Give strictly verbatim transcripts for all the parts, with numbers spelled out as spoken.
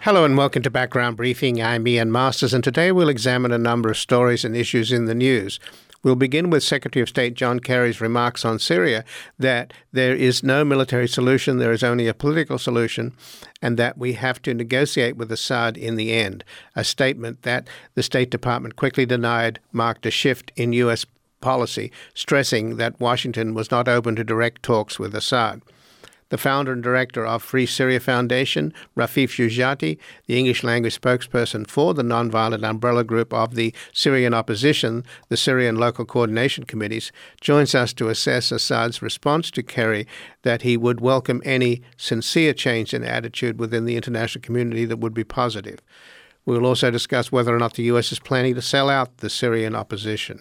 Hello and welcome to Background Briefing. I'm Ian Masters, and today we'll examine a number of stories and issues in the news. We'll begin with Secretary of State John Kerry's remarks on Syria that there is no military solution, there is only a political solution, and that we have to negotiate with Assad in the end. A statement that the State Department quickly denied marked a shift in U S policy, stressing that Washington was not open to direct talks with Assad. The founder and director of Free Syria Foundation, Rafeef Juzzati, the English-language spokesperson for the nonviolent umbrella group of the Syrian opposition, the Syrian Local Coordination Committees, joins us to assess Assad's response to Kerry that he would welcome any sincere change in attitude within the international community that would be positive. We will also discuss whether or not the U S is planning to sell out the Syrian opposition.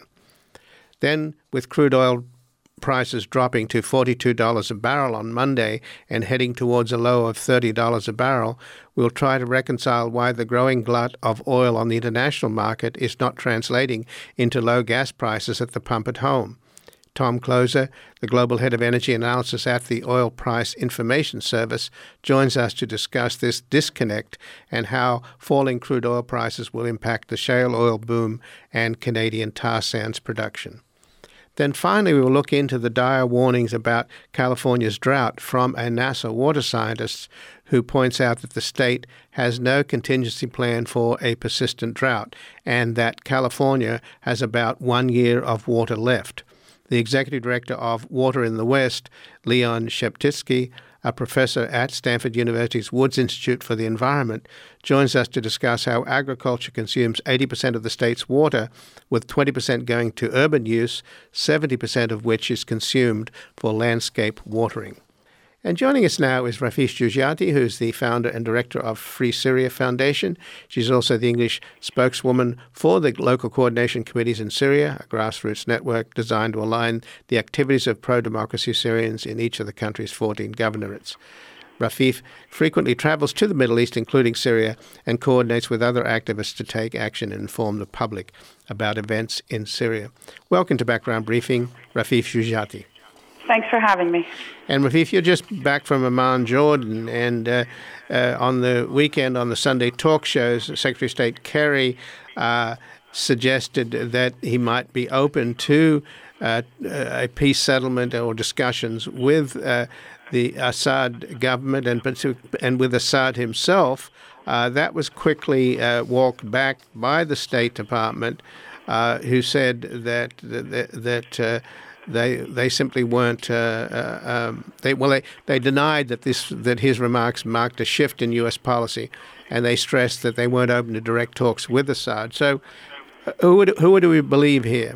Then, with crude oil prices dropping to forty-two dollars a barrel on Monday and heading towards a low of thirty dollars a barrel, we'll try to reconcile why the growing glut of oil on the international market is not translating into low gas prices at the pump at home. Tom Closer, the global head of energy analysis at the Oil Price Information Service, joins us to discuss this disconnect and how falling crude oil prices will impact the shale oil boom and Canadian tar sands production. Then finally, we will look into the dire warnings about California's drought from a NASA water scientist who points out that the state has no contingency plan for a persistent drought and that California has about one year of water left. The executive director of Water in the West, Leon Sheptytsky, a professor at Stanford University's Woods Institute for the Environment, joins us to discuss how agriculture consumes eighty percent of the state's water, with twenty percent going to urban use, seventy percent of which is consumed for landscape watering. And joining us now is Rafeef Juzzati, who's the founder and director of Free Syria Foundation. She's also the English spokeswoman for the local coordination committees in Syria, a grassroots network designed to align the activities of pro-democracy Syrians in each of the country's fourteen governorates. Rafeef frequently travels to the Middle East, including Syria, and coordinates with other activists to take action and inform the public about events in Syria. Welcome to Background Briefing, Rafeef Juzzati. Thanks for having me. And Rafeef, you're just back from Amman, Jordan, and uh, uh, on the weekend on the Sunday talk shows, Secretary of State Kerry uh, suggested that he might be open to uh, a peace settlement or discussions with uh, the Assad government and and with Assad himself. Uh, that was quickly uh, walked back by the State Department, uh, who said that that. that uh, They they simply weren't. Uh, uh, um, they well they, they denied that this that his remarks marked a shift in U S policy, and they stressed that they weren't open to direct talks with Assad. So, uh, who would who would we believe here?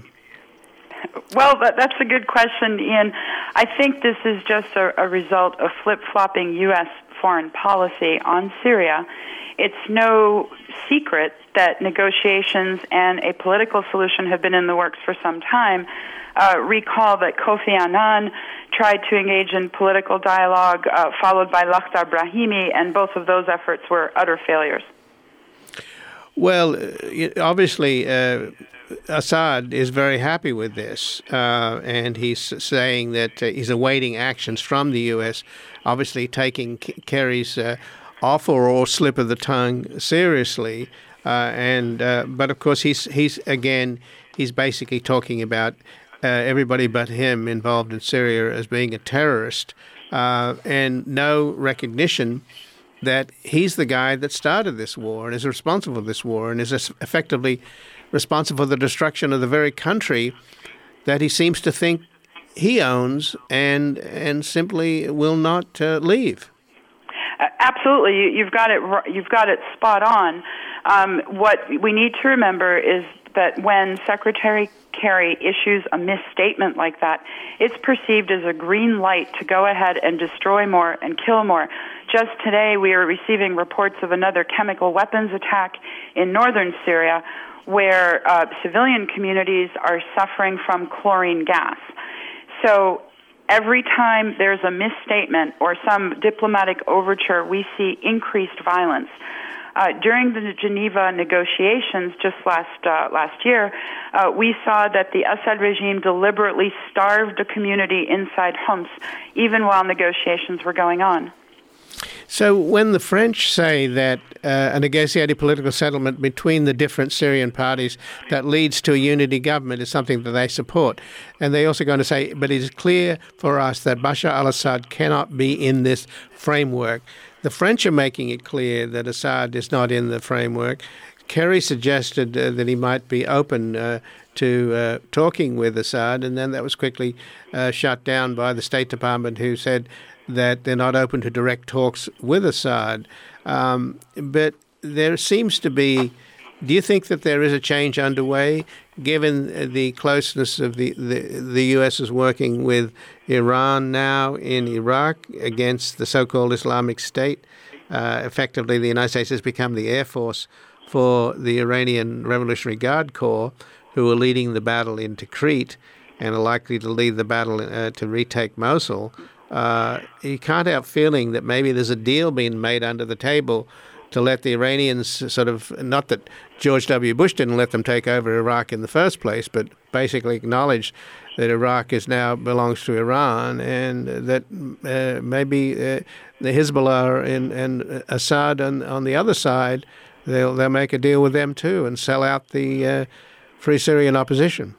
Well, that's a good question, Ian. I think this is just a, a result of flip-flopping U S foreign policy on Syria. It's no secret that negotiations and a political solution have been in the works for some time. Uh, recall that Kofi Annan tried to engage in political dialogue, uh, followed by Lakhdar Brahimi, and both of those efforts were utter failures. Well, obviously, uh, Assad is very happy with this, uh, and he's saying that uh, he's awaiting actions from the U S, obviously taking K- Kerry's uh, offer or slip of the tongue seriously. Uh, and uh, but, of course, he's he's again, he's basically talking about Uh, everybody but him involved in Syria as being a terrorist, uh, and no recognition that he's the guy that started this war and is responsible for this war and is effectively responsible for the destruction of the very country that he seems to think he owns and and simply will not uh, leave. Absolutely, you, you've got it. You've got it spot on. Um, what we need to remember is that when Secretary Kerry issues a misstatement like that, it's perceived as a green light to go ahead and destroy more and kill more. Just today, we are receiving reports of another chemical weapons attack in northern Syria, where uh, civilian communities are suffering from chlorine gas. So every time there's a misstatement or some diplomatic overture, we see increased violence. Uh, during the Geneva negotiations just last uh, last year, uh, we saw that the Assad regime deliberately starved a community inside Homs, even while negotiations were going on. So when the French say that uh, a negotiated political settlement between the different Syrian parties that leads to a unity government is something that they support, and they're also going to say, but it is clear for us that Bashar al-Assad cannot be in this framework. The French are making it clear that Assad is not in the framework. Kerry suggested uh, that he might be open uh, to uh, talking with Assad, and then that was quickly uh, shut down by the State Department, who said that they're not open to direct talks with Assad. Um, but there seems to be, do you think that there is a change underway, given the closeness of the, the, the U S is working with Iran now in Iraq against the so-called Islamic State? Uh, effectively, the United States has become the Air Force for the Iranian Revolutionary Guard Corps, who are leading the battle into Crete and are likely to lead the battle uh, to retake Mosul. Uh, you can't help feeling that maybe there's a deal being made under the table to let the Iranians sort of, not that George W. Bush didn't let them take over Iraq in the first place, but basically acknowledge that Iraq is now belongs to Iran, and that uh, maybe uh, the Hezbollah and, and Assad on, on the other side, they'll, they'll make a deal with them too and sell out the uh, Free Syrian opposition.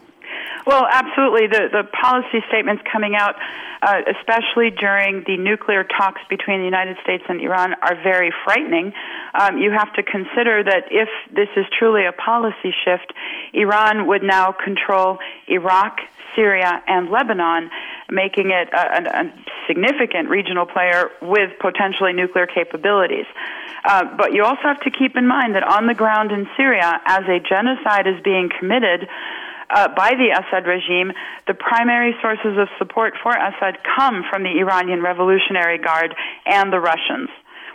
Well, absolutely. The the policy statements coming out, uh, especially during the nuclear talks between the United States and Iran, are very frightening. Um, you have to consider that if this is truly a policy shift, Iran would now control Iraq, Syria, and Lebanon, making it a, a, a significant regional player with potentially nuclear capabilities. Uh, but you also have to keep in mind that on the ground in Syria, as a genocide is being committed Uh, by the Assad regime, the primary sources of support for Assad come from the Iranian Revolutionary Guard and the Russians.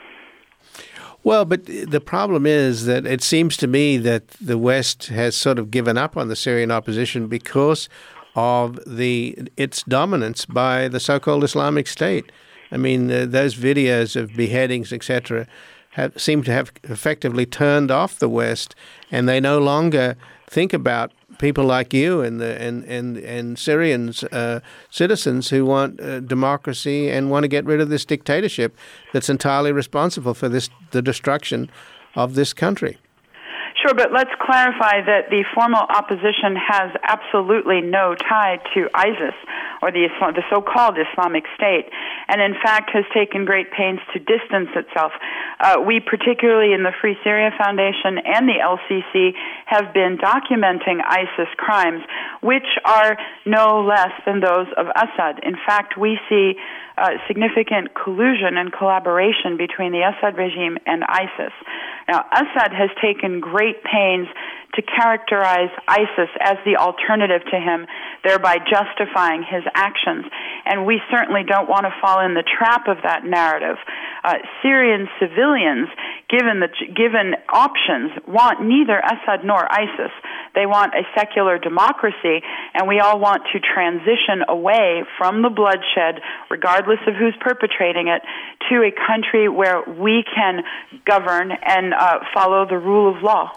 Well, but the problem is that it seems to me that the West has sort of given up on the Syrian opposition because of the its dominance by the so-called Islamic State. I mean, uh, those videos of beheadings, et cetera, have seem to have effectively turned off the West, and they no longer think about people like you and the and and and Syrians, uh, citizens who want uh, democracy and want to get rid of this dictatorship that's entirely responsible for this the destruction of this country. Sure, but let's clarify that the formal opposition has absolutely no tie to ISIS or the Islam, the so-called Islamic State, and in fact has taken great pains to distance itself. Uh, we, particularly in the Free Syria Foundation and the L C C, have been documenting ISIS crimes, which are no less than those of Assad. In fact, we see uh, significant collusion and collaboration between the Assad regime and ISIS. Now, Assad has taken great pains to characterize ISIS as the alternative to him, thereby justifying his actions. And we certainly don't want to fall in the trap of that narrative. Uh, Syrian civilians, given the given options, want neither Assad nor ISIS. They want a secular democracy, and we all want to transition away from the bloodshed, regardless of who's perpetrating it, to a country where we can govern and uh, follow the rule of law.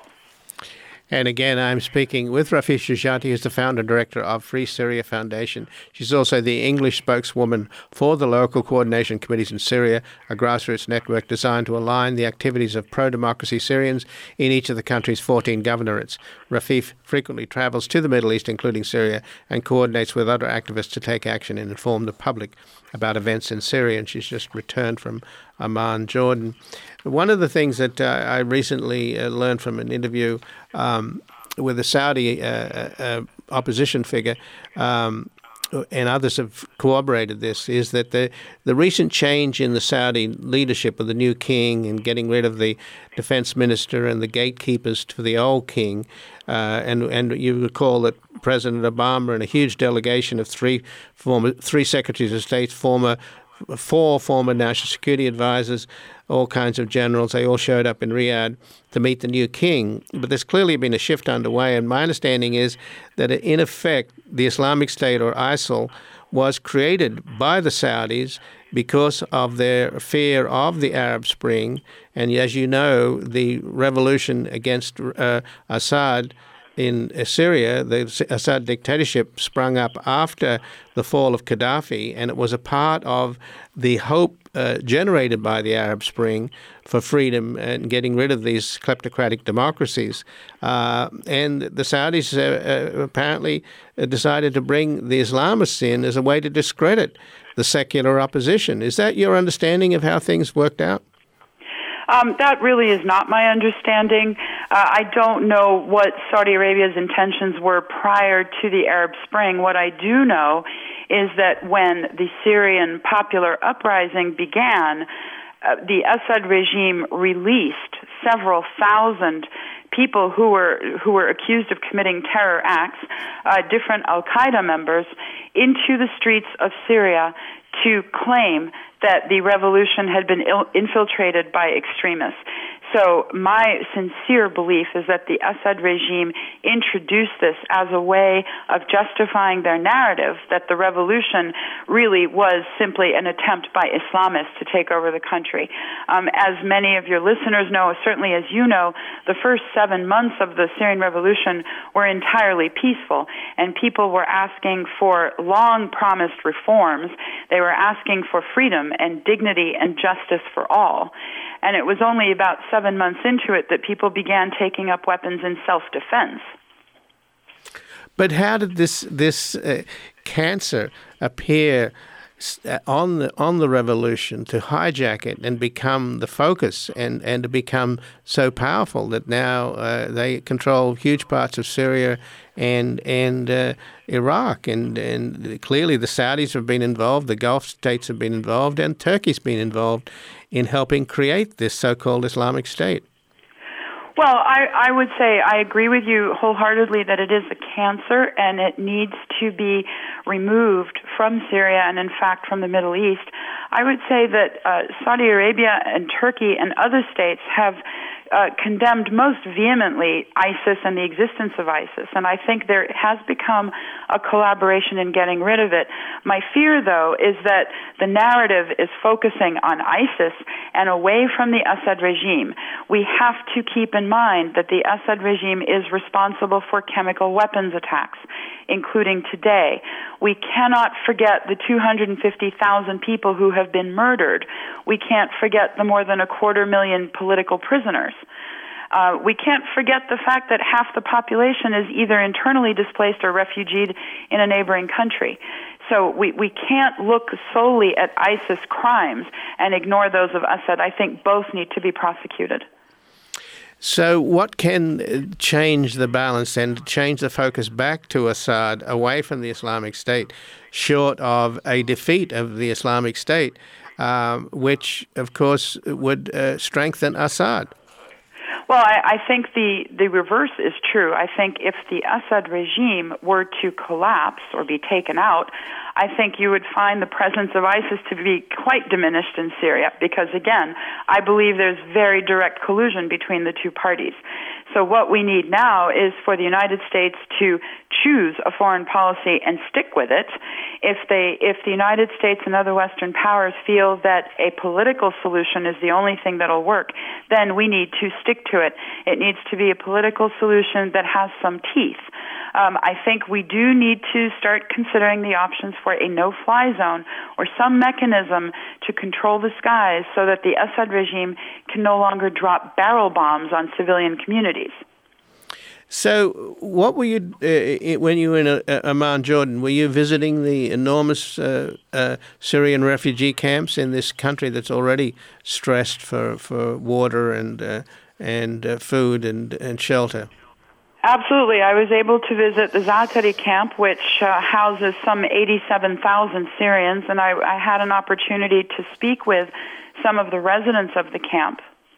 And again, I'm speaking with Rafiq Shujati, who's the founder and director of Free Syria Foundation. She's also the English spokeswoman for the local coordination committees in Syria, a grassroots network designed to align the activities of pro-democracy Syrians in each of the country's fourteen governorates. Rafiq frequently travels to the Middle East, including Syria, and coordinates with other activists to take action and inform the public about events in Syria. And she's just returned from Amman, Jordan. One of the things that uh, I recently uh, learned from an interview um, with a Saudi uh, uh, opposition figure, um, and others have corroborated this, is that the, the recent change in the Saudi leadership of the new king and getting rid of the defense minister and the gatekeepers to the old king, uh, and and you recall that President Obama and a huge delegation of three former three secretaries of state, former four former national security advisors, all kinds of generals, they all showed up in Riyadh to meet the new king. But there's clearly been a shift underway, and my understanding is that in effect the Islamic State, or ISIL, was created by the Saudis because of their fear of the Arab Spring. And as you know, the revolution against uh, Assad in Syria, the Assad dictatorship sprung up after the fall of Gaddafi, and it was a part of the hope uh, generated by the Arab Spring for freedom and getting rid of these kleptocratic democracies. Uh, and the Saudis uh, uh, apparently decided to bring the Islamists in as a way to discredit the secular opposition. Is that your understanding of how things worked out? Um, that really is not my understanding. Uh, I don't know what Saudi Arabia's intentions were prior to the Arab Spring. What I do know is that when the Syrian popular uprising began, uh, the Assad regime released several thousand people who were who were accused of committing terror acts, uh, different Al-Qaeda members, into the streets of Syria to claim that the revolution had been il- infiltrated by extremists. So my sincere belief is that the Assad regime introduced this as a way of justifying their narrative that the revolution really was simply an attempt by Islamists to take over the country. Um, as many of your listeners know, certainly as you know, the first seven months of the Syrian revolution were entirely peaceful, and people were asking for long-promised reforms. They were asking for freedom and dignity and justice for all. And it was only about seven months into it that people began taking up weapons in self-defense. But how did this this uh, cancer appear on the on the revolution to hijack it and become the focus and, and to become so powerful that now uh, they control huge parts of Syria and and uh, Iraq, and and clearly the Saudis have been involved, the Gulf states have been involved, and Turkey's been involved in helping create this so-called Islamic State? Well, I, I would say I agree with you wholeheartedly that it is a cancer and it needs to be removed from Syria and, in fact, from the Middle East. I would say that uh, Saudi Arabia and Turkey and other states have Uh, condemned most vehemently ISIS and the existence of ISIS, and I think there has become a collaboration in getting rid of it. My fear, though, is that the narrative is focusing on ISIS and away from the Assad regime. We have to keep in mind that the Assad regime is responsible for chemical weapons attacks, including today. We cannot forget the two hundred fifty thousand people who have been murdered. We can't forget the more than a quarter million political prisoners. Uh, we can't forget the fact that half the population is either internally displaced or refugeed in a neighboring country. So we, we can't look solely at ISIS crimes and ignore those of Assad. I think both need to be prosecuted. So what can change the balance and change the focus back to Assad away from the Islamic State, short of a defeat of the Islamic State, um, which, of course, would uh, strengthen Assad? Well, I, I think the, the reverse is true. I think if the Assad regime were to collapse or be taken out, I think you would find the presence of ISIS to be quite diminished in Syria because, again, I believe there's very direct collusion between the two parties. So what we need now is for the United States to choose a foreign policy and stick with it. If they, if the United States and other Western powers feel that a political solution is the only thing that'll work, then we need to stick to it. It needs to be a political solution that has some teeth. Um, I think we do need to start considering the options for a no-fly zone or some mechanism to control the skies so that the Assad regime can no longer drop barrel bombs on civilian communities. So what were you, uh, when you were in uh, Amman, Jordan, were you visiting the enormous uh, uh, Syrian refugee camps in this country that's already stressed for, for water and uh, and uh, food and, and shelter? Absolutely. I was able to visit the Zaatari camp, which uh, houses some eighty-seven thousand Syrians, and I, I had an opportunity to speak with some of the residents of the camp.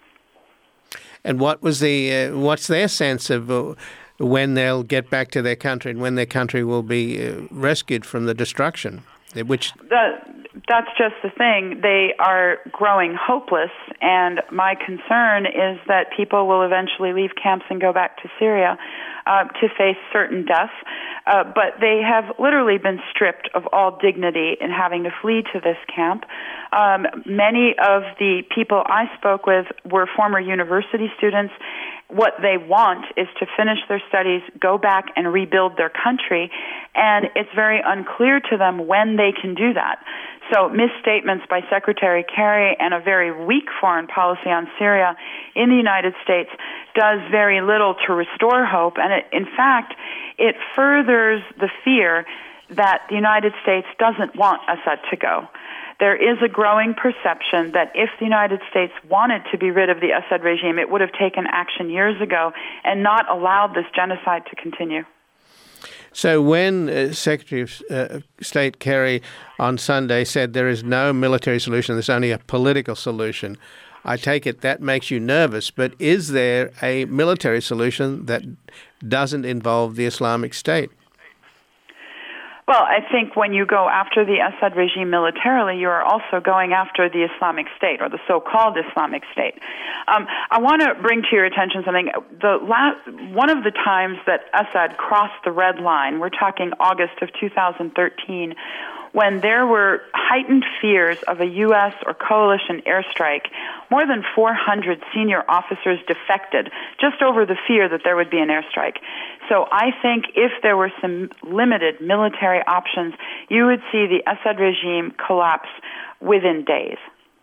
And what was the uh, what's their sense of uh, when they'll get back to their country and when their country will be uh, rescued from the destruction? Which the, that's just the thing. They are growing hopeless, and my concern is that people will eventually leave camps and go back to Syria uh, to face certain death. Uh, but they have literally been stripped of all dignity in having to flee to this camp. Um, many of the people I spoke with were former university students, what they want is to finish their studies, go back and rebuild their country, and it's very unclear to them when they can do that. So misstatements by Secretary Kerry and a very weak foreign policy on Syria in the United States does very little to restore hope, and it, in fact, it furthers the fear that the United States doesn't want Assad to go. There is a growing perception that if the United States wanted to be rid of the Assad regime, it would have taken action years ago and not allowed this genocide to continue. So when uh, Secretary of uh, State Kerry on Sunday said there is no military solution, there's only a political solution, I take it that makes you nervous. But is there a military solution that doesn't involve the Islamic State? Well, I think when you go after the Assad regime militarily, you are also going after the Islamic State, or the so-called Islamic State. Um, I want to bring to your attention something. The last, one of the times that Assad crossed the red line, we're talking August of two thousand thirteen, when there were heightened fears of a U S or coalition airstrike, more than four hundred senior officers defected just over the fear that there would be an airstrike. So I think if there were some limited military options, you would see the Assad regime collapse within days.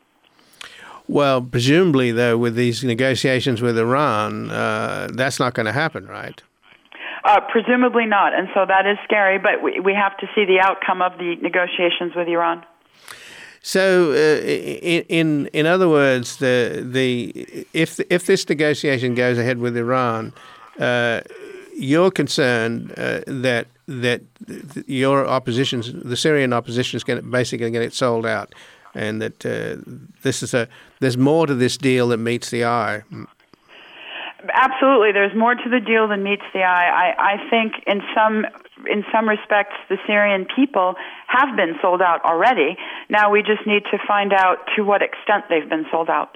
Well, presumably, though, with these negotiations with Iran, uh, that's not going to happen, right? Uh, presumably not, and so that is scary, but we, we have to see the outcome of the negotiations with Iran. So, uh, in, in in other words, the the if if this negotiation goes ahead with Iran, uh, you're concerned uh, that that your opposition, the Syrian opposition, is going to basically going to get sold out, and that uh, this is a there's more to this deal that meets the eye. Absolutely, there's more to the deal than meets the eye. I, I think in some in some respects the Syrian people have been sold out already. Now we just need to find out to what extent they've been sold out.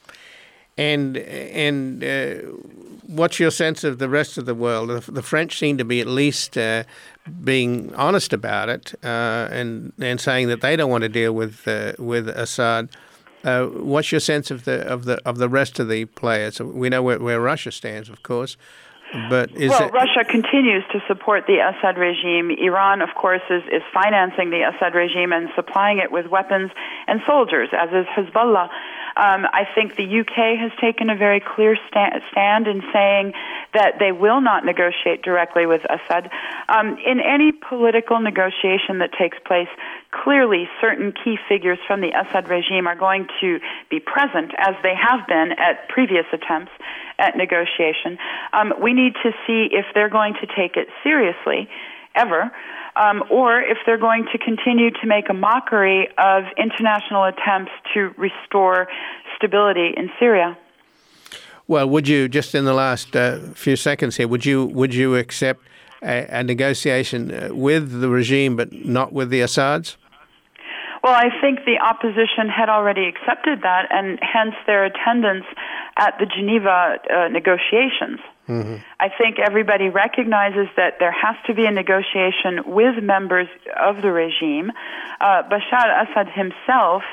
And and uh, what's your sense of the rest of the world? The, the French seem to be at least uh, being honest about it uh, and and saying that they don't want to deal with uh, with Assad. Uh, what's your sense of the of the of the rest of the players? We know where, where Russia stands, of course, but is well, it... Russia continues to support the Assad regime. Iran, of course, is is financing the Assad regime and supplying it with weapons and soldiers, as is Hezbollah. Um, I think the U K has taken a very clear sta- stand in saying that they will not negotiate directly with Assad. Um, in any political negotiation that takes place, clearly certain key figures from the Assad regime are going to be present, as they have been at previous attempts at negotiation. Um, we need to see if they're going to take it seriously, ever, um, or if they're going to continue to make a mockery of international attempts to restore stability in Syria. Well, would you, just in the last uh, few seconds here, would you would you accept a, a negotiation with the regime but not with the Assads? Well, I think the opposition had already accepted that, and hence their attendance at the Geneva uh, negotiations. Mm-hmm. I think everybody recognizes that there has to be a negotiation with members of the regime. Uh, Bashar al-Assad himself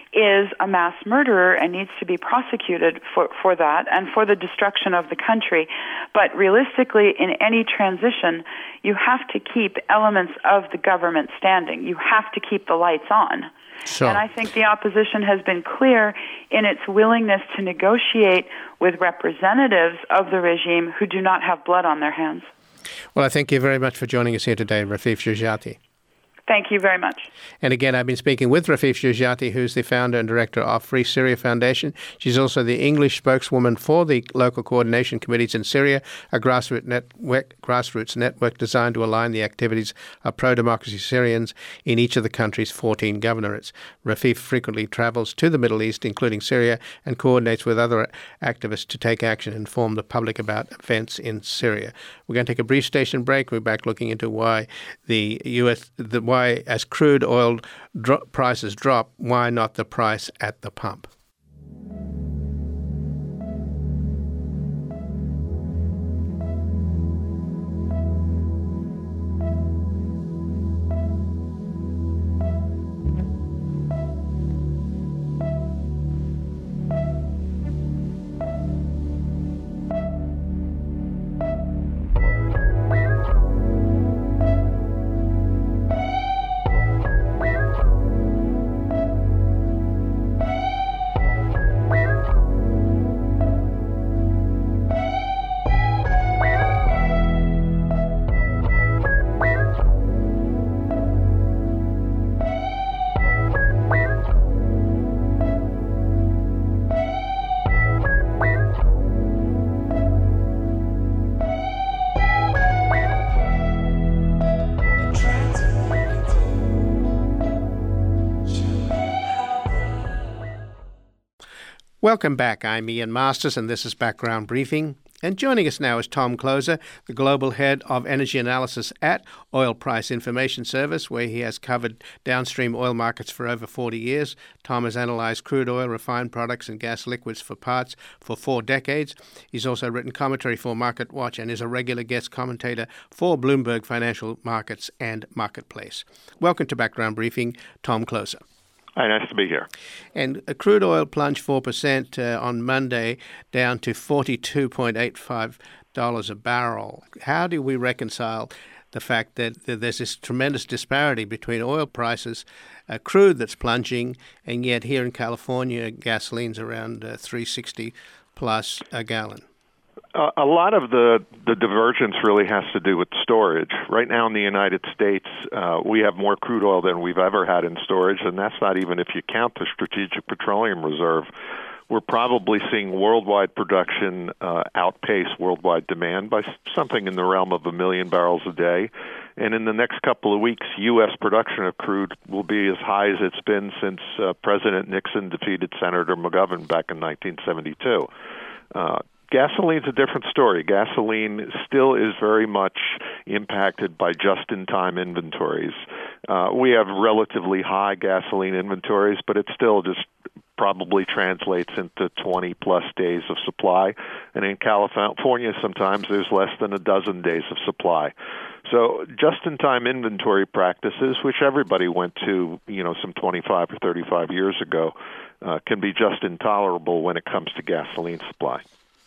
is a mass murderer and needs to be prosecuted for, for that and for the destruction of the country. But realistically, in any transition, you have to keep elements of the government standing. You have to keep the lights on. So. And I think the opposition has been clear in its willingness to negotiate with representatives of the regime who do not have blood on their hands. Well, I thank you very much for joining us here today, Rafeef Jujati. Thank you very much. And again, I've been speaking with Rafeef Jujati, who's the founder and director of Free Syria Foundation. She's also the English spokeswoman for the local coordination committees in Syria, a grassroots network, grassroots network designed to align the activities of pro-democracy Syrians in each of the country's fourteen governorates. Rafeef frequently travels to the Middle East, including Syria, and coordinates with other activists to take action and inform the public about events in Syria. We're going to take a brief station break. We're back looking into why the U S, the why Why, as crude oil dro- prices drop, why not the price at the pump? Welcome back. I'm Ian Masters, and this is Background Briefing. And joining us now is Tom Closer, the Global Head of Energy Analysis at Oil Price Information Service, where he has covered downstream oil markets for over forty years. Tom has analyzed crude oil, refined products, and gas liquids for parts for four decades. He's also written commentary for MarketWatch and is a regular guest commentator for Bloomberg Financial Markets and Marketplace. Welcome to Background Briefing, Tom Closer. Hi, nice to be here. And uh, crude oil plunged four percent uh, on Monday, down to forty-two point eight five dollars a barrel. How do we reconcile the fact that there's this tremendous disparity between oil prices, uh, crude that's plunging, and yet here in California, gasoline's around uh, three sixty plus a gallon? Uh, a lot of the, the divergence really has to do with storage. Right now in the United States, uh, we have more crude oil than we've ever had in storage, and that's not even if you count the Strategic Petroleum Reserve. We're probably seeing worldwide production uh, outpace worldwide demand by something in the realm of a million barrels a day. And in the next couple of weeks, U S production of crude will be as high as it's been since uh, President Nixon defeated Senator McGovern back in nineteen seventy-two. Uh, Gasoline's a different story. Gasoline still is very much impacted by just-in-time inventories. Uh, we have relatively high gasoline inventories, but it still just probably translates into twenty-plus days of supply. And in California, sometimes there's less than a dozen days of supply. So just-in-time inventory practices, which everybody went to, you know, some twenty-five or thirty-five years ago, uh, can be just intolerable when it comes to gasoline supply.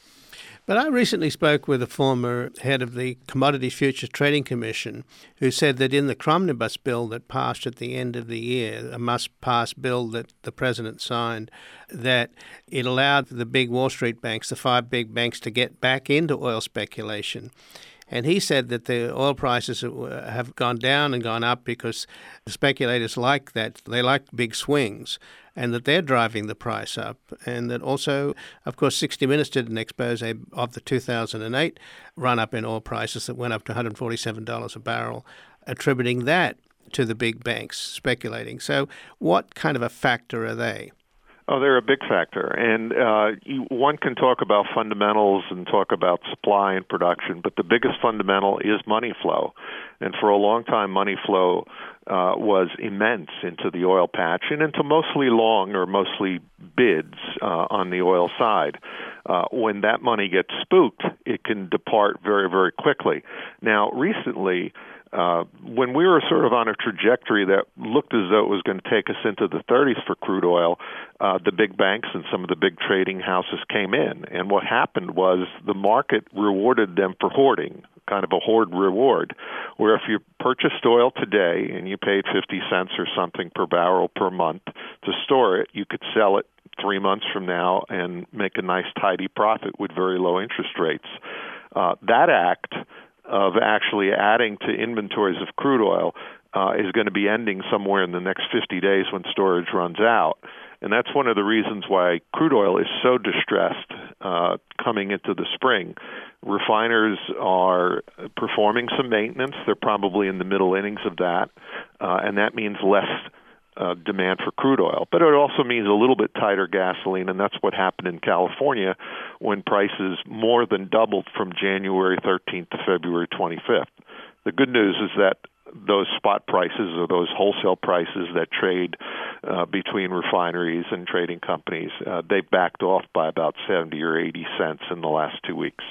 But I recently spoke with a former head of the Commodities Futures Trading Commission who said that in the Cromnibus bill that passed at the end of the year, a must-pass bill that the president signed, that it allowed the big Wall Street banks, the five big banks, to get back into oil speculation. And he said that the oil prices have gone down and gone up because the speculators like that. They like big swings, and that they're driving the price up. And that also, of course, sixty minutes did an expose of the two thousand eight run-up in oil prices that went up to one hundred forty-seven dollars a barrel, attributing that to the big banks speculating. So what kind of a factor are they? Oh, they're a big factor. And uh, you, one can talk about fundamentals and talk about supply and production, but the biggest fundamental is money flow. And for a long time, money flow uh, was immense into the oil patch and into mostly long or mostly bids uh, on the oil side. Uh, when that money gets spooked, it can depart very, very quickly. Now, recently, Uh, when we were sort of on a trajectory that looked as though it was going to take us into the thirties for crude oil, uh, the big banks and some of the big trading houses came in. And what happened was the market rewarded them for hoarding, kind of a hoard reward, where if you purchased oil today and you paid fifty cents or something per barrel per month to store it, you could sell it three months from now and make a nice tidy profit with very low interest rates. Uh, that act of actually adding to inventories of crude oil uh, is going to be ending somewhere in the next fifty days when storage runs out. And that's one of the reasons why crude oil is so distressed uh, coming into the spring. Refiners are performing some maintenance. They're probably in the middle innings of that, uh, and that means less Uh, demand for crude oil. But it also means a little bit tighter gasoline, and that's what happened in California when prices more than doubled from January thirteenth to February twenty-fifth. The good news is that those spot prices or those wholesale prices that trade uh, between refineries and trading companies, uh, they backed off by about seventy or eighty cents in the last two weeks.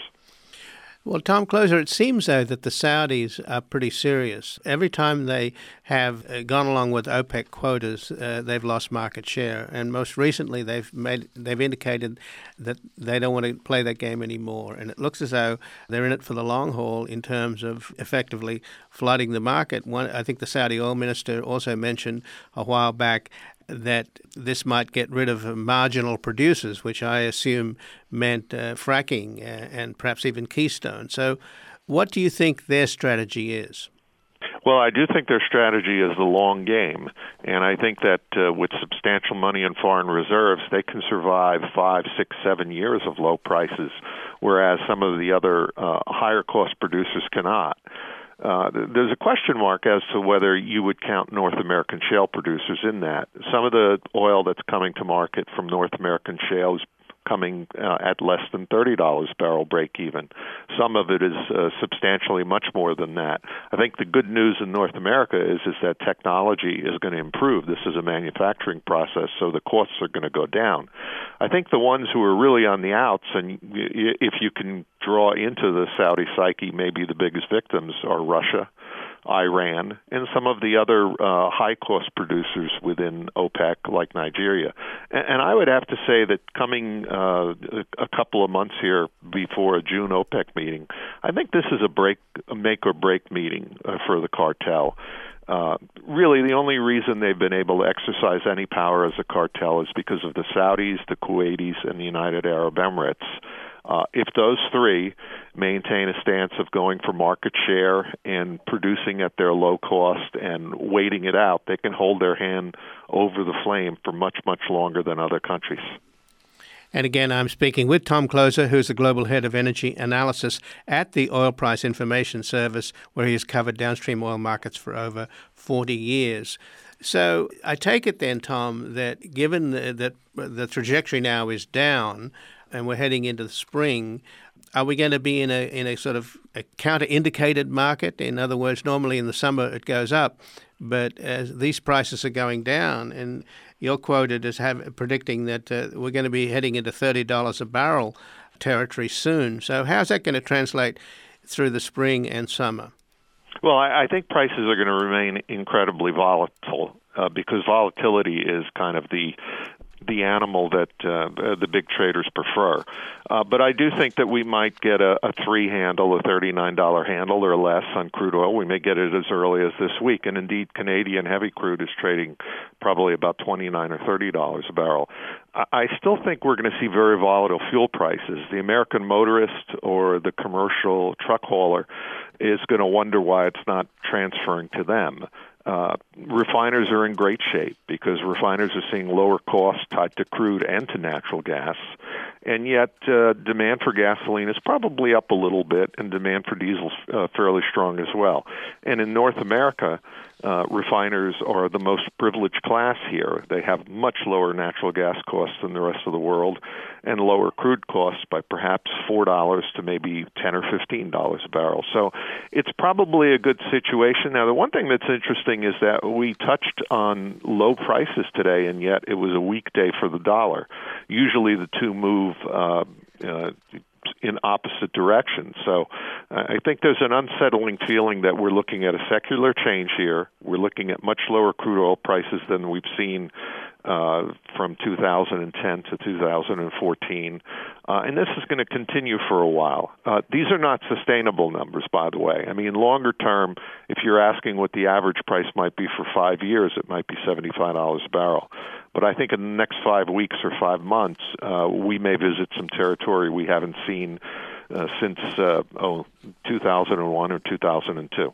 Well, Tom Closer, it seems, though, that the Saudis are pretty serious. Every time they have gone along with OPEC quotas, uh, they've lost market share. And most recently, they've made they've indicated that they don't want to play that game anymore. And it looks as though they're in it for the long haul in terms of effectively flooding the market. One, I think the Saudi oil minister also mentioned a while back that this might get rid of marginal producers, which I assume meant uh, fracking uh, and perhaps even Keystone. So what do you think their strategy is? Well, I do think their strategy is the long game, and I think that uh, with substantial money in foreign reserves, they can survive five, six, seven years of low prices, whereas some of the other uh, higher-cost producers cannot. Uh, there's a question mark as to whether you would count North American shale producers in that. Some of the oil that's coming to market from North American shale is coming uh, at less than thirty dollars a barrel break even. Some of it is uh, substantially much more than that. I think the good news in North America is, is that technology is going to improve. This is a manufacturing process, so the costs are going to go down. I think the ones who are really on the outs, and if you can draw into the Saudi psyche, maybe the biggest victims are Russia, Iran, and some of the other uh, high-cost producers within OPEC, like Nigeria. And, and I would have to say that coming uh, a couple of months here before a June OPEC meeting, I think this is a break, a make-or-break meeting uh, for the cartel. Uh, really, the only reason they've been able to exercise any power as a cartel is because of the Saudis, the Kuwaitis, and the United Arab Emirates. Uh, if those three maintain a stance of going for market share and producing at their low cost and waiting it out, they can hold their hand over the flame for much, much longer than other countries. And again, I'm speaking with Tom Closer, who's the Global Head of Energy Analysis at the Oil Price Information Service, where he has covered downstream oil markets for over forty years. So I take it then, Tom, that given the, that the trajectory now is down, and we're heading into the spring, are we going to be in a in a sort of a counter-indicated market? In other words, normally in the summer it goes up, but as these prices are going down, and you're quoted as have, predicting that uh, we're going to be heading into thirty dollars a barrel territory soon. So how's that going to translate through the spring and summer? Well, I, I think prices are going to remain incredibly volatile uh, because volatility is kind of the the animal that uh, the big traders prefer. Uh, but I do think that we might get a, a three handle, a thirty-nine dollars handle or less on crude oil. We may get it as early as this week. And indeed, Canadian heavy crude is trading probably about twenty-nine or thirty dollars a barrel. I, I still think we're going to see very volatile fuel prices. The American motorist or the commercial truck hauler is going to wonder why it's not transferring to them. Uh, refiners are in great shape because refiners are seeing lower costs tied to crude and to natural gas. And yet uh, demand for gasoline is probably up a little bit, and demand for diesel is uh, fairly strong as well. And in North America, uh, refiners are the most privileged class here. They have much lower natural gas costs than the rest of the world and lower crude costs by perhaps four dollars to maybe ten dollars or fifteen dollars a barrel. So it's probably a good situation. Now, the one thing that's interesting is that we touched on low prices today, and yet it was a weak day for the dollar. Usually the two move uh, uh, in opposite directions. So uh, I think there's an unsettling feeling that we're looking at a secular change here. We're looking at much lower crude oil prices than we've seen uh, from two thousand ten to two thousand fourteen. Uh, and this is going to continue for a while. Uh, these are not sustainable numbers, by the way. I mean, longer term, if you're asking what the average price might be for five years, it might be seventy-five dollars a barrel. But I think in the next five weeks or five months, uh, we may visit some territory we haven't seen uh, since uh, oh, two thousand one or two thousand two.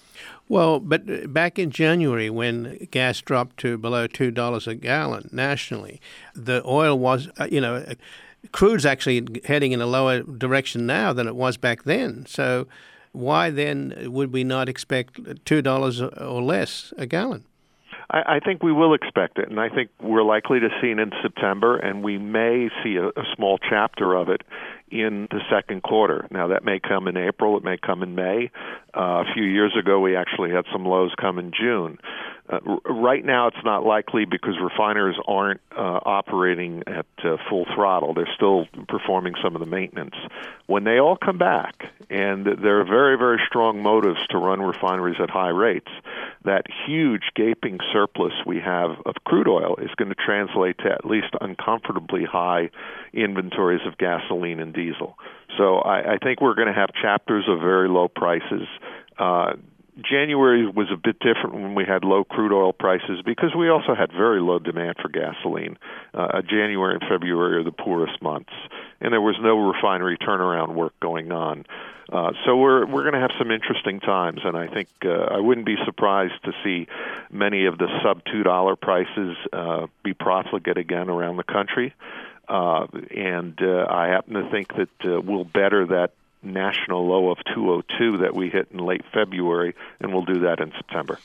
Well, but back in January, when gas dropped to below two dollars a gallon nationally, the oil was, uh, you know, crude's actually heading in a lower direction now than it was back then. So why then would we not expect two dollars or less a gallon? I, I think we will expect it, and I think we're likely to see it in September, and we may see a, a small chapter of it in the second quarter. Now, that may come in April, it may come in May. Uh, a few years ago, we actually had some lows come in June. Uh, r- right now, it's not likely because refiners aren't uh, operating at uh, full throttle. They're still performing some of the maintenance. When they all come back, and there are very, very strong motives to run refineries at high rates, that huge gaping surplus we have of crude oil is going to translate to at least uncomfortably high inventories of gasoline and diesel. So I, I think we're going to have chapters of very low prices. Uh, January was a bit different when we had low crude oil prices because we also had very low demand for gasoline. Uh, January and February are the poorest months, and there was no refinery turnaround work going on. Uh, so we're we're going to have some interesting times, and I think uh, I wouldn't be surprised to see many of the sub two dollar prices uh, be profligate again around the country. Uh, and uh, I happen to think that uh, we'll better that national low of two oh two that we hit in late February, and we'll do that in September.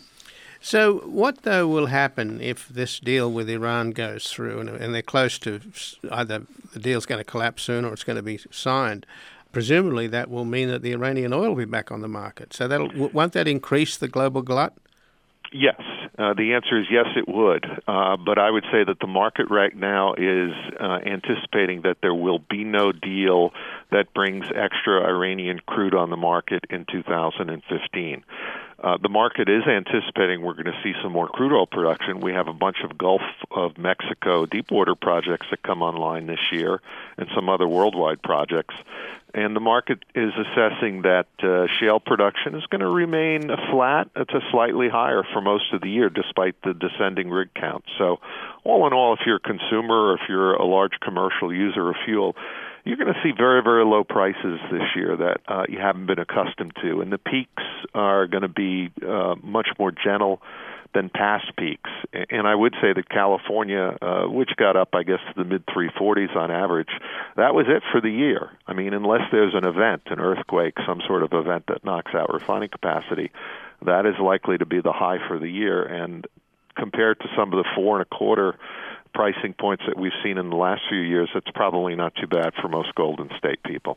So what, though, will happen if this deal with Iran goes through and, and they're close to either the deal's going to collapse soon or it's going to be signed? Presumably that will mean that the Iranian oil will be back on the market. So that'll, won't that increase the global glut? Yes. Uh, the answer is yes, it would. Uh, but I would say that the market right now is uh, anticipating that there will be no deal that brings extra Iranian crude on the market in two thousand fifteen. Uh, the market is anticipating we're going to see some more crude oil production. We have a bunch of Gulf of Mexico deepwater projects that come online this year and some other worldwide projects. And the market is assessing that uh, shale production is going to remain flat to slightly higher for most of the year, despite the descending rig count. So all in all, if you're a consumer or if you're a large commercial user of fuel, you're going to see very, very low prices this year that uh, you haven't been accustomed to. And the peaks are going to be uh, much more gentle than past peaks. And I would say that California, uh, which got up, I guess, to the mid three forties on average, that was it for the year. I mean, unless there's an event, an earthquake, some sort of event that knocks out refining capacity, that is likely to be the high for the year. And compared to some of the four and a quarter pricing points that we've seen in the last few years, it's probably not too bad for most Golden State people.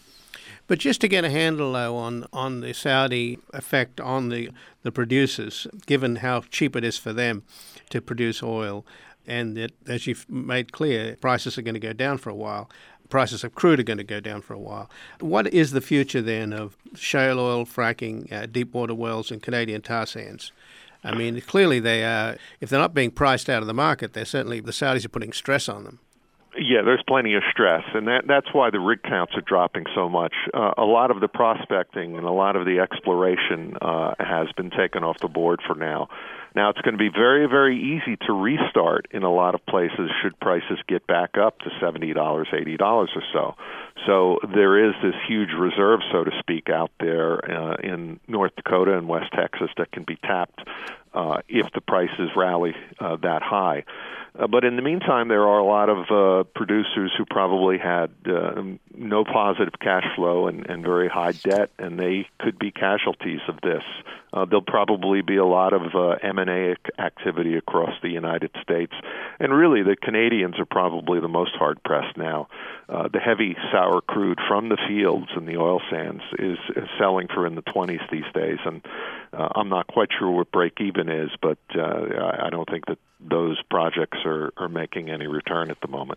But just to get a handle, though, on, on the Saudi effect on the, the producers, given how cheap it is for them to produce oil, and that, as you've made clear, prices are going to go down for a while, prices of crude are going to go down for a while. What is the future, then, of shale oil fracking, uh, deep water wells, and Canadian tar sands? I mean, clearly they are, if they're not being priced out of the market, they're certainly, the Saudis are putting stress on them. Yeah, there's plenty of stress, and that, that's why the rig counts are dropping so much. Uh, a lot of the prospecting and a lot of the exploration uh, has been taken off the board for now. Now, it's going to be very, very easy to restart in a lot of places should prices get back up to seventy dollars, eighty dollars or so. So there is this huge reserve, so to speak, out there uh, in North Dakota and West Texas that can be tapped uh, if the prices rally uh, that high. Uh, but in the meantime, there are a lot of uh, producers who probably had uh, no positive cash flow and, and very high debt, and they could be casualties of this. Uh, there'll probably be a lot of uh, M and A activity across the United States. And really, the Canadians are probably the most hard-pressed now. Uh, the heavy sour crude from the fields and the oil sands is, is selling for in the twenties these days. And uh, I'm not quite sure what break-even is, but uh, I don't think that those projects are, are making any return at the moment.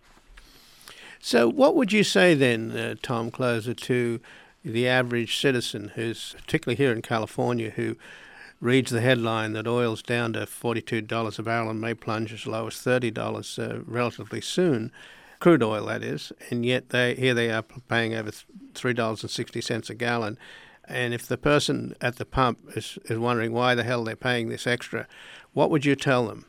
So what would you say then, uh, Tom Closer, to the average citizen who's, particularly here in California, who reads the headline that oil's down to forty-two dollars a barrel and may plunge as low as thirty dollars uh, relatively soon, crude oil that is, and yet they here they are paying over three dollars and sixty cents a gallon. And if the person at the pump is, is wondering why the hell they're paying this extra, what would you tell them?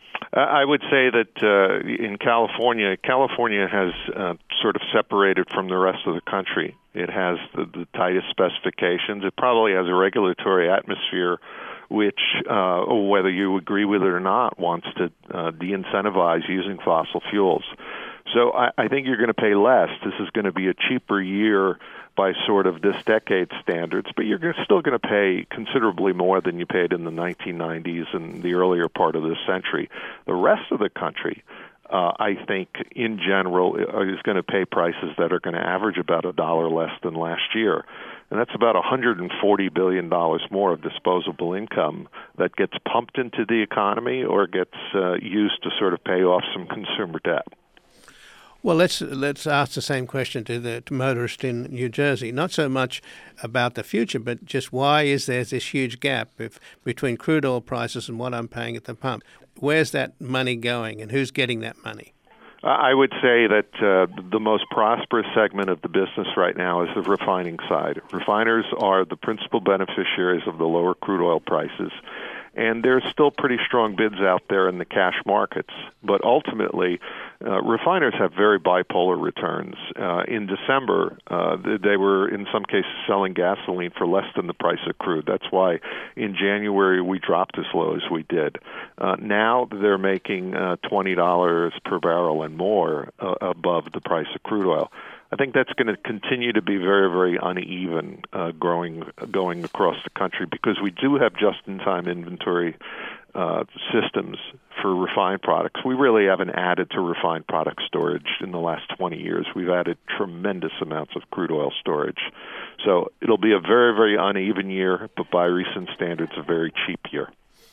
I would say that uh, in California, California has uh, sort of separated from the rest of the country. It has the, the tightest specifications. It probably has a regulatory atmosphere which, uh, whether you agree with it or not, wants to uh, de-incentivize using fossil fuels. So I, I think you're going to pay less. This is going to be a cheaper year by sort of this decade's standards, but you're still going to pay considerably more than you paid in the nineteen nineties and the earlier part of this century. The rest of the country, uh, I think, in general, is going to pay prices that are going to average about a dollar less than last year. And that's about one hundred forty billion dollars more of disposable income that gets pumped into the economy or gets uh, used to sort of pay off some consumer debt. Well, let's let's ask the same question to the to motorist in New Jersey. Not so much about the future, but just why is there this huge gap if, between crude oil prices and what I'm paying at the pump? Where's that money going, and who's getting that money? I would say that uh, the most prosperous segment of the business right now is the refining side. Refiners are the principal beneficiaries of the lower crude oil prices. And there's still pretty strong bids out there in the cash markets. But ultimately, uh, refiners have very bipolar returns. Uh, in December, uh, they were, in some cases, selling gasoline for less than the price of crude. That's why in January we dropped as low as we did. Uh, now they're making uh, twenty dollars per barrel and more uh, above the price of crude oil. I think that's going to continue to be very, very uneven uh, growing, going across the country because we do have just-in-time inventory uh, systems for refined products. We really haven't added to refined product storage in the last twenty years. We've added tremendous amounts of crude oil storage. So it'll be a very, very uneven year, but by recent standards, a very cheap year.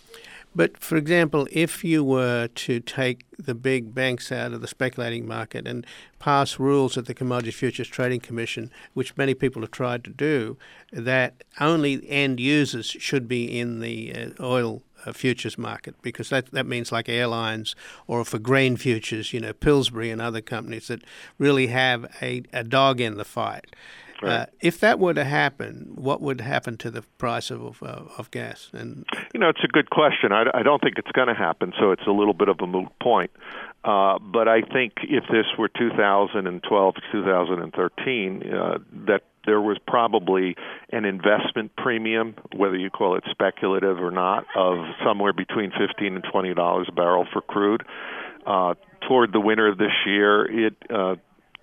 But, for example, if you were to take the big banks out of the speculating market and pass rules at the Commodity Futures Trading Commission, which many people have tried to do, that only end users should be in the uh, oil uh, futures market, because that, that means like airlines or for grain futures, you know, Pillsbury and other companies that really have a, a dog in the fight. Right. Uh, if that were to happen, what would happen to the price of uh, of gas? And you know, it's a good question. I, I don't think it's going to happen, so it's a little bit of a moot point. Uh, but I think if this were two thousand twelve to two thousand thirteen, uh, that there was probably an investment premium, whether you call it speculative or not, of somewhere between fifteen and twenty dollars a barrel for crude. Uh, toward the winter of this year, it uh,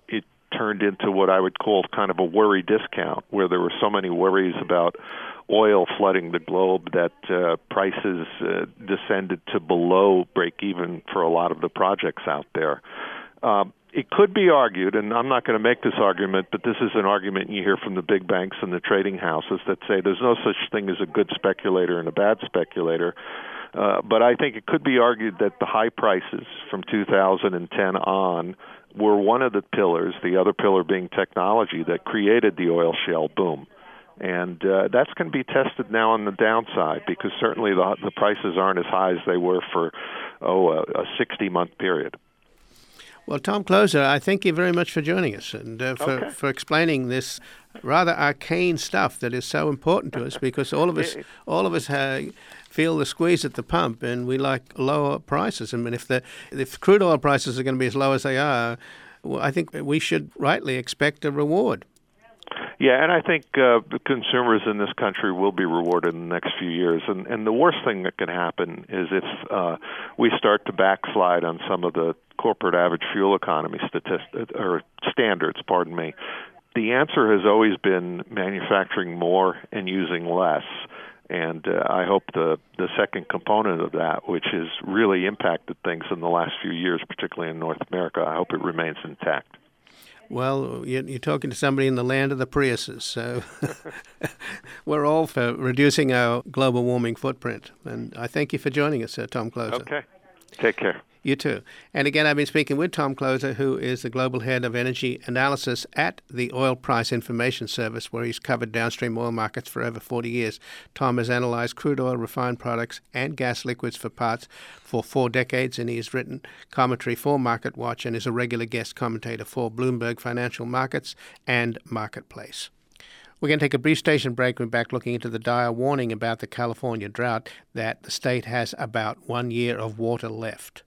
turned into what I would call kind of a worry discount, where there were so many worries about oil flooding the globe that uh, prices uh, descended to below break even for a lot of the projects out there. Um, it could be argued, and I'm not going to make this argument, but this is an argument you hear from the big banks and the trading houses that say there's no such thing as a good speculator and a bad speculator. Uh, but I think it could be argued that the high prices from two thousand ten on were one of the pillars, the other pillar being technology, that created the oil shale boom. And uh, that's going to be tested now on the downside, because certainly the, the prices aren't as high as they were for, oh, a, a sixty-month period. Well, Tom Closer, I thank you very much for joining us and uh, for, okay. for explaining this rather arcane stuff that is so important to us, because all of us all of us uh, feel the squeeze at the pump, and we like lower prices. I mean, if the if crude oil prices are going to be as low as they are, well, I think we should rightly expect a reward. Yeah, and I think uh, the consumers in this country will be rewarded in the next few years. And, and the worst thing that can happen is if uh, we start to backslide on some of the corporate average fuel economy statistics or standards, pardon me. The answer has always been manufacturing more and using less. And uh, I hope the, the second component of that, which has really impacted things in the last few years, particularly in North America, I hope it remains intact. Well, you're talking to somebody in the land of the Priuses, so we're all for reducing our global warming footprint. And I thank you for joining us, uh, Tom Closer. Okay. Take care. You too. And again, I've been speaking with Tom Closer, who is the Global Head of Energy Analysis at the Oil Price Information Service, where he's covered downstream oil markets for over forty years. Tom has analyzed crude oil, refined products, and gas liquids for parts for four decades, and he has written commentary for MarketWatch and is a regular guest commentator for Bloomberg Financial Markets and Marketplace. We're going to take a brief station break. We're back looking into the dire warning about the California drought, that the state has about one year of water left.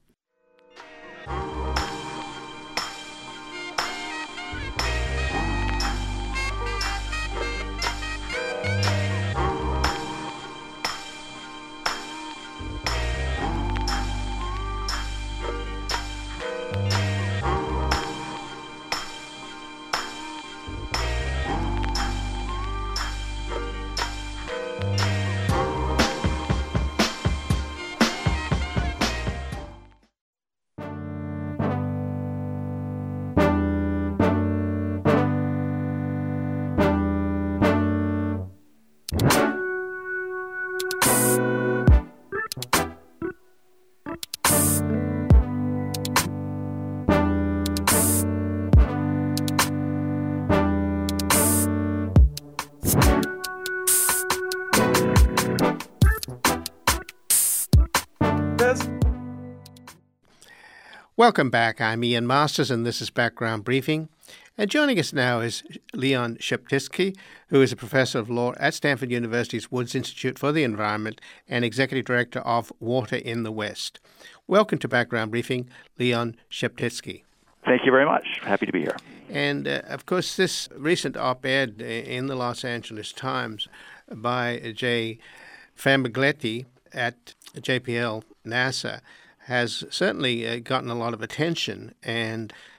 Welcome back. I'm Ian Masters, and this is Background Briefing. And joining us now is Leon Sheptytsky, who is a professor of law at Stanford University's Woods Institute for the Environment and executive director of Water in the West. Welcome to Background Briefing, Leon Sheptytsky. Thank you very much. Happy to be here. And, uh, of course, this recent op-ed in the Los Angeles Times by Jay Famigletti at J P L NASA has certainly uh, gotten a lot of attention, and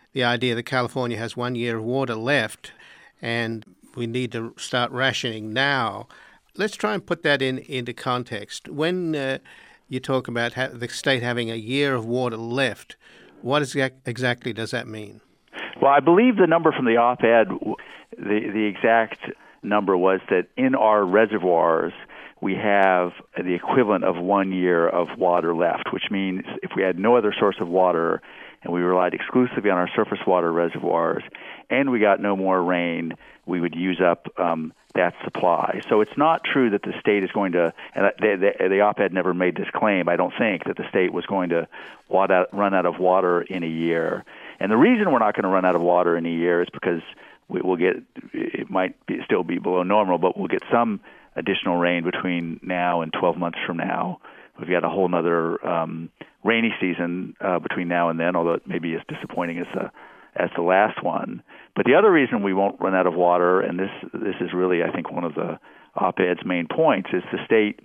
the idea that California has one year of water left and we need to start rationing now. Let's try and put that in into context. When uh, you talk about ha- the state having a year of water left, what is that, exactly does that mean? Well, I believe the number from the op-ed, the, the exact number was that in our reservoirs, we have the equivalent of one year of water left, which means if we had no other source of water and we relied exclusively on our surface water reservoirs and we got no more rain, we would use up um, that supply. So it's not true that the state is going to, and the, the, the op-ed never made this claim, I don't think, that the state was going to run out of water in a year. And the reason we're not going to run out of water in a year is because we will get, it might be, still be below normal, but we'll get some additional rain between now and twelve months from now. We've got a whole other um, rainy season uh, between now and then, although it may be as disappointing as the as the last one. But the other reason we won't run out of water, and this this is really, I think, one of the op-ed's main points, is the state,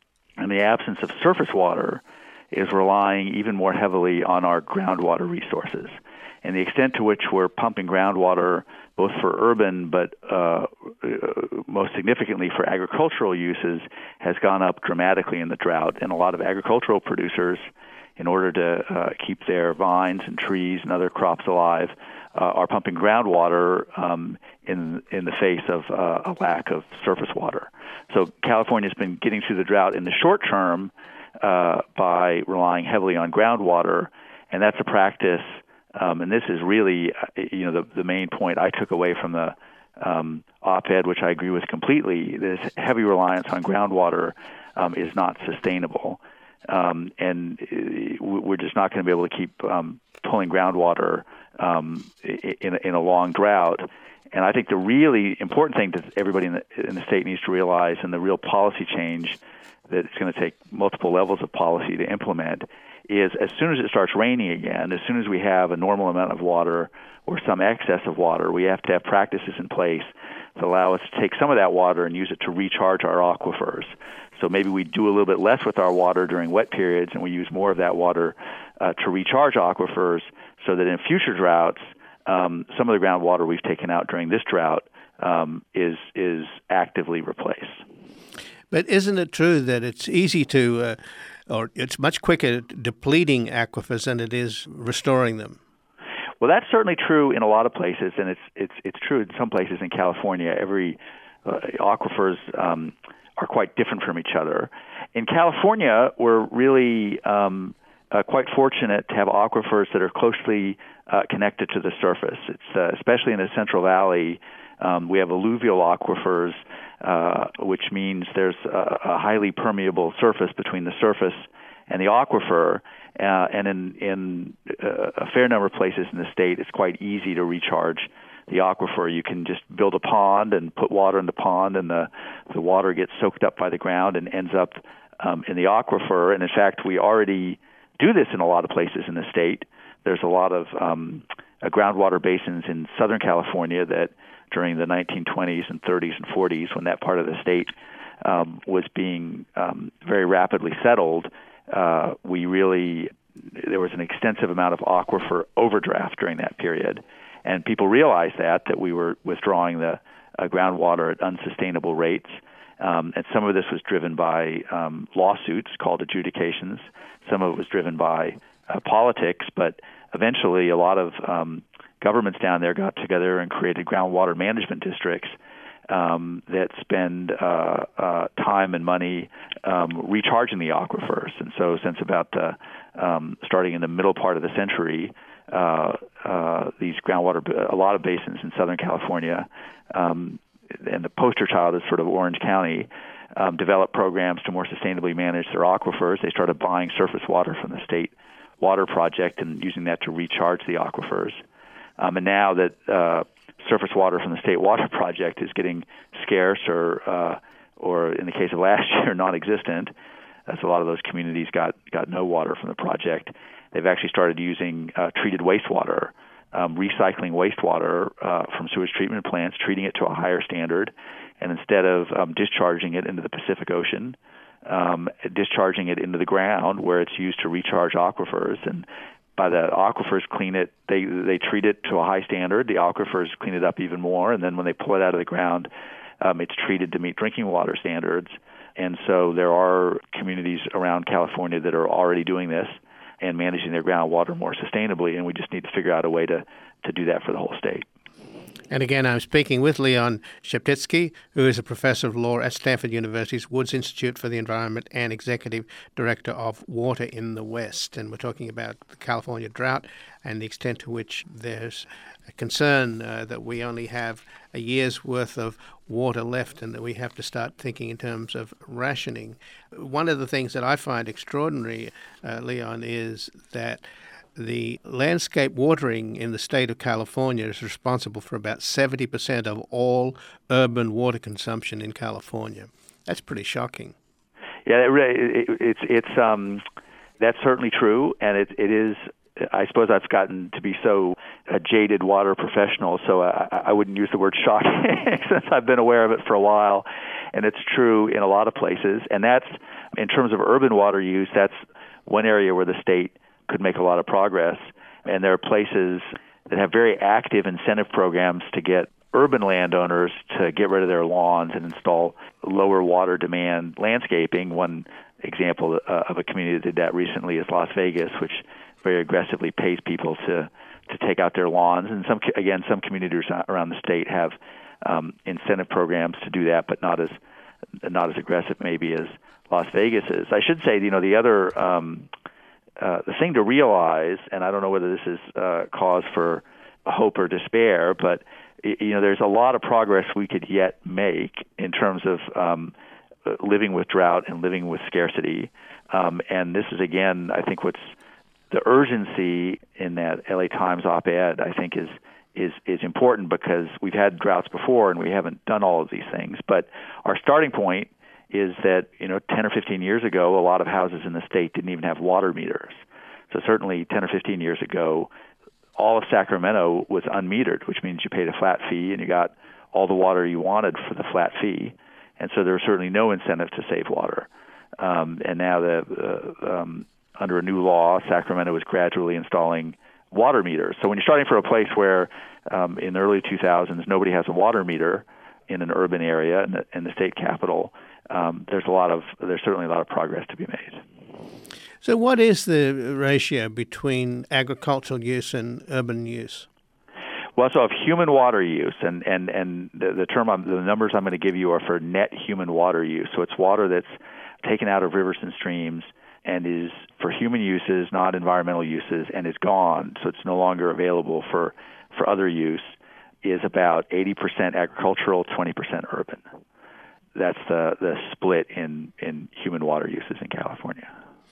in the absence of surface water, is relying even more heavily on our groundwater resources. And the extent to which we're pumping groundwater, both for urban but uh, most significantly for agricultural uses, has gone up dramatically in the drought. And a lot of agricultural producers, in order to uh, keep their vines and trees and other crops alive, uh, are pumping groundwater um, in in the face of uh, a lack of surface water. So California's been getting through the drought in the short term uh, by relying heavily on groundwater, and that's a practice. Um, and this is really, you know, the, the main point I took away from the um, op-ed, which I agree with completely. This heavy reliance on groundwater um, is not sustainable. Um, and we're just not going to be able to keep um, pulling groundwater um, in, in a long drought. And I think the really important thing that everybody in the, in the state needs to realize, and the real policy change that it's going to take multiple levels of policy to implement, is as soon as it starts raining again, as soon as we have a normal amount of water or some excess of water, we have to have practices in place that allow us to take some of that water and use it to recharge our aquifers. So maybe we do a little bit less with our water during wet periods, and we use more of that water uh, to recharge aquifers, so that in future droughts, um, some of the groundwater we've taken out during this drought um, is is actively replaced. But isn't it true that it's easy to, uh, or it's much quicker depleting aquifers than it is restoring them? Well, that's certainly true in a lot of places, and it's it's it's true in some places in California. Every uh, aquifers um, are quite different from each other. In California, we're really um, uh, quite fortunate to have aquifers that are closely uh, connected to the surface. It's uh, especially in the Central Valley. Um, we have alluvial aquifers, uh, which means there's a, a highly permeable surface between the surface and the aquifer. Uh, and in, in uh, a fair number of places in the state, it's quite easy to recharge the aquifer. You can just build a pond and put water in the pond, and the, the water gets soaked up by the ground and ends up um, in the aquifer. And in fact, we already do this in a lot of places in the state. There's a lot of um, uh, groundwater basins in Southern California that during the nineteen twenties and thirties and forties, when that part of the state um, was being um, very rapidly settled, uh, we really, there was an extensive amount of aquifer overdraft during that period. And people realized that, that we were withdrawing the uh, groundwater at unsustainable rates. Um, and some of this was driven by um, lawsuits called adjudications. Some of it was driven by uh, politics, but eventually a lot of um, governments down there got together and created groundwater management districts um, that spend uh, uh, time and money um, recharging the aquifers. And so since about uh, um, starting in the middle part of the century, uh, uh, these groundwater, a lot of basins in Southern California, um, and the poster child is sort of Orange County, um, developed programs to more sustainably manage their aquifers. They started buying surface water from the state water project and using that to recharge the aquifers. Um, and now that uh, surface water from the state water project is getting scarce, or, uh, or in the case of last year, non-existent, as a lot of those communities got, got no water from the project, they've actually started using uh, treated wastewater, um, recycling wastewater uh, from sewage treatment plants, treating it to a higher standard, and instead of um, discharging it into the Pacific Ocean, um, discharging it into the ground where it's used to recharge aquifers. And by the aquifers clean it, they they treat it to a high standard. The aquifers clean it up even more, and then when they pull it out of the ground, um, it's treated to meet drinking water standards. And so there are communities around California that are already doing this and managing their groundwater more sustainably, and we just need to figure out a way to, to do that for the whole state. And again, I'm speaking with Leon Sheptytsky, who is a professor of law at Stanford University's Woods Institute for the Environment and executive director of Water in the West. And we're talking about the California drought and the extent to which there's a concern uh, that we only have a year's worth of water left and that we have to start thinking in terms of rationing. One of the things that I find extraordinary, uh, Leon, is that the landscape watering in the state of California is responsible for about seventy percent of all urban water consumption in California. That's pretty shocking. Yeah, it, it, it's it's um, that's certainly true, and it it is. I suppose I've gotten to be so a jaded water professional, so I, I wouldn't use the word shocking since I've been aware of it for a while, and it's true in a lot of places. And that's in terms of urban water use. That's one area where the state could make a lot of progress, and there are places that have very active incentive programs to get urban landowners to get rid of their lawns and install lower water demand landscaping. One example uh, of a community that did that recently is Las Vegas, which very aggressively pays people to, to take out their lawns. And some again, some communities around the state have um, incentive programs to do that, but not as not as aggressive maybe as Las Vegas is. I should say, you know, the other um, Uh, the thing to realize, and I don't know whether this is uh, cause for hope or despair, but you know, there's a lot of progress we could yet make in terms of um, living with drought and living with scarcity. Um, and this is again, I think, what's the urgency in that L A Times op-ed. I think is is is important because we've had droughts before and we haven't done all of these things. But our starting point is that, you know, ten or fifteen years ago, a lot of houses in the state didn't even have water meters. So certainly ten or fifteen years ago, all of Sacramento was unmetered, which means you paid a flat fee and you got all the water you wanted for the flat fee. And so there was certainly no incentive to save water. Um, and now the, uh, um, under a new law, Sacramento is gradually installing water meters. So when you're starting from a place where um, in the early two thousands, nobody has a water meter in an urban area in the, in the state capital, Um, there's a lot of there's certainly a lot of progress to be made. So, what is the ratio between agricultural use and urban use? Well, so of human water use, and and and the, the term I'm, the numbers I'm going to give you are for net human water use. So it's water that's taken out of rivers and streams and is for human uses, not environmental uses, and is gone. So it's no longer available for for other use. Is about eighty percent agricultural, twenty percent urban. That's the, the split in, in human water uses in California.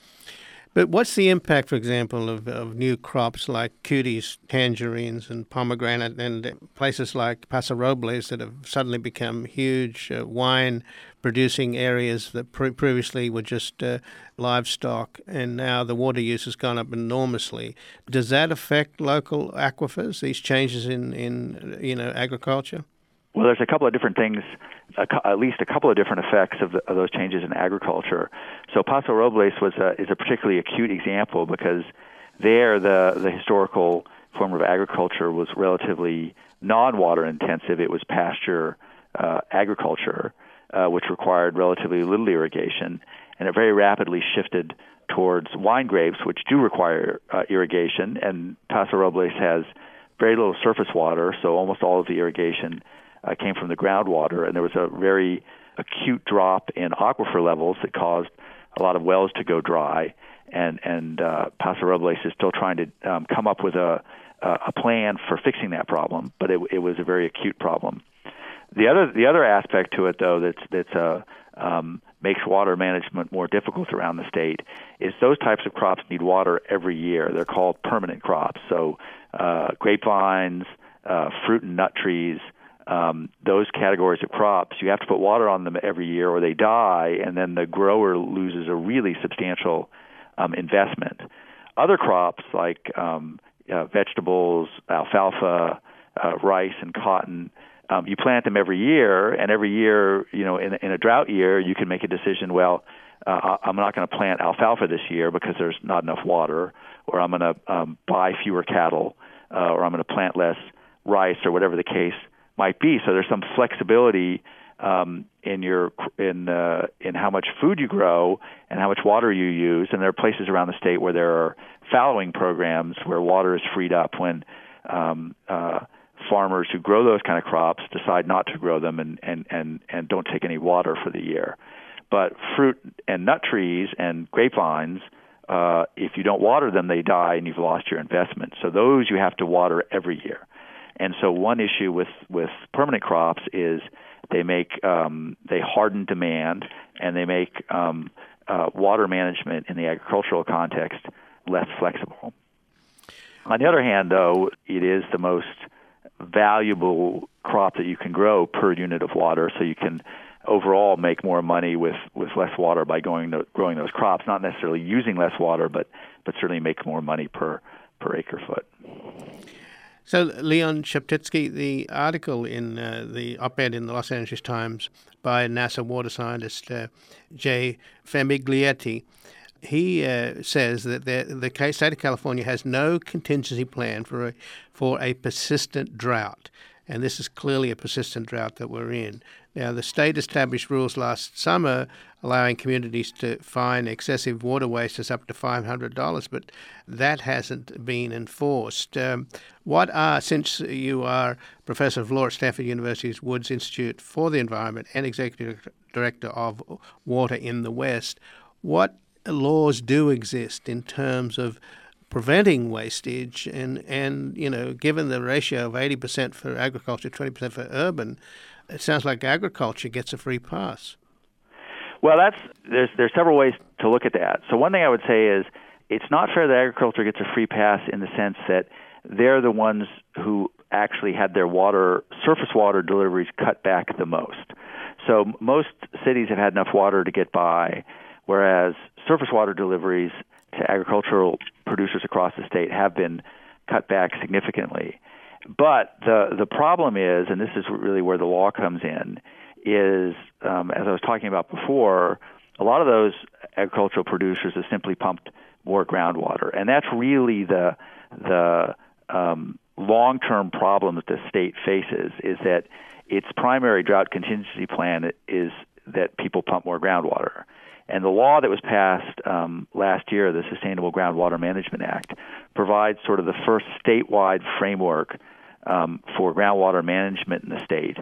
But what's the impact, for example, of, of new crops like cuties, tangerines, and pomegranate, and places like Paso Robles that have suddenly become huge uh, wine-producing areas that pre- previously were just uh, livestock, and now the water use has gone up enormously. Does that affect local aquifers, these changes in, in you know, agriculture? Well, there's a couple of different things, at least a couple of different effects of, the, of those changes in agriculture. So Paso Robles was a, is a particularly acute example because there the, the historical form of agriculture was relatively non-water intensive. It was pasture uh, agriculture, uh, which required relatively little irrigation, and it very rapidly shifted towards wine grapes, which do require uh, irrigation, and Paso Robles has very little surface water, so almost all of the irrigation Uh, came from the groundwater, and there was a very acute drop in aquifer levels that caused a lot of wells to go dry. And and uh, Paso Robles is still trying to um, come up with a a plan for fixing that problem, but it, it was a very acute problem. The other the other aspect to it, though, that's that's uh, um, makes water management more difficult around the state is those types of crops need water every year. They're called permanent crops. So uh, grapevines, uh, fruit and nut trees. Um, those categories of crops, you have to put water on them every year or they die, and then the grower loses a really substantial um, investment. Other crops like um, uh, vegetables, alfalfa, uh, rice, and cotton, um, you plant them every year, and every year, you know, in, in a drought year, you can make a decision, well, uh, I'm not going to plant alfalfa this year because there's not enough water, or I'm going to um, buy fewer cattle, uh, or I'm going to plant less rice, or whatever the case might be. So there's some flexibility um, in your in uh, in how much food you grow and how much water you use. And there are places around the state where there are fallowing programs where water is freed up when um, uh, farmers who grow those kind of crops decide not to grow them and, and, and, and don't take any water for the year. But fruit and nut trees and grapevines, uh, if you don't water them, they die and you've lost your investment. So those you have to water every year. And so one issue with, with permanent crops is they make um, they harden demand, and they make um, uh, water management in the agricultural context less flexible. On the other hand, though, it is the most valuable crop that you can grow per unit of water, so you can overall make more money with, with less water by going to, growing those crops, not necessarily using less water, but, but certainly make more money per, per acre foot. So, Leon Sheptytsky, the article in uh, the op-ed in the Los Angeles Times by NASA water scientist uh, Jay Famiglietti, he uh, says that the, the state of California has no contingency plan for a, for a persistent drought. And this is clearly a persistent drought that we're in. Now, the state established rules last summer allowing communities to fine excessive water wasters up to five hundred dollars, but that hasn't been enforced. Um, what are, since you are Professor of Law at Stanford University's Woods Institute for the Environment and Executive Director of Water in the West, what laws do exist in terms of preventing wastage, and, and you know, given the ratio of eighty percent for agriculture, twenty percent for urban, it sounds like agriculture gets a free pass. Well, that's there's there's several ways to look at that. So one thing I would say is it's not fair that agriculture gets a free pass in the sense that they're the ones who actually had their water, surface water deliveries cut back the most. So most cities have had enough water to get by, whereas surface water deliveries to agricultural producers across the state have been cut back significantly. But the the problem is, and this is really where the law comes in, is, um, as I was talking about before, a lot of those agricultural producers have simply pumped more groundwater. And that's really the the um, long-term problem that the state faces, is that its primary drought contingency plan is that people pump more groundwater. And the law that was passed um, last year, the Sustainable Groundwater Management Act, provides sort of the first statewide framework um, for groundwater management in the state.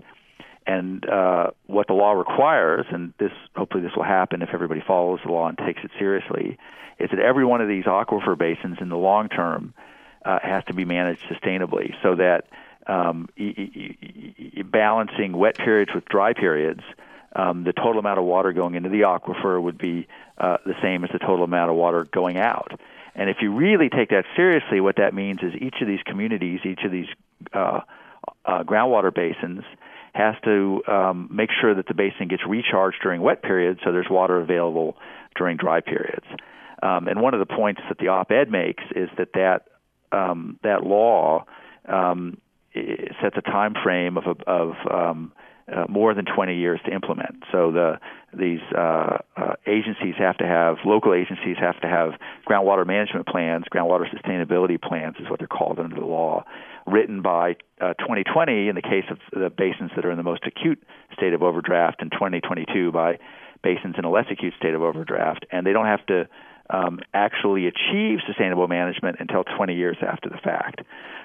And uh, what the law requires, and this hopefully this will happen if everybody follows the law and takes it seriously, is that every one of these aquifer basins in the long term uh, has to be managed sustainably, so that um, y- y- y- balancing wet periods with dry periods, Um, the total amount of water going into the aquifer would be uh, the same as the total amount of water going out. And if you really take that seriously, what that means is each of these communities, each of these uh, uh, groundwater basins has to um, make sure that the basin gets recharged during wet periods so there's water available during dry periods. Um, and one of the points that the op-ed makes is that that, um, that law um, sets a time frame of, of um, Uh, more than twenty years to implement. So the these uh, uh, agencies have to have, local agencies have to have groundwater management plans, groundwater sustainability plans is what they're called under the law, written by uh, twenty twenty in the case of the basins that are in the most acute state of overdraft, and twenty twenty-two by basins in a less acute state of overdraft. And they don't have to um, actually achieve sustainable management until twenty years after the fact.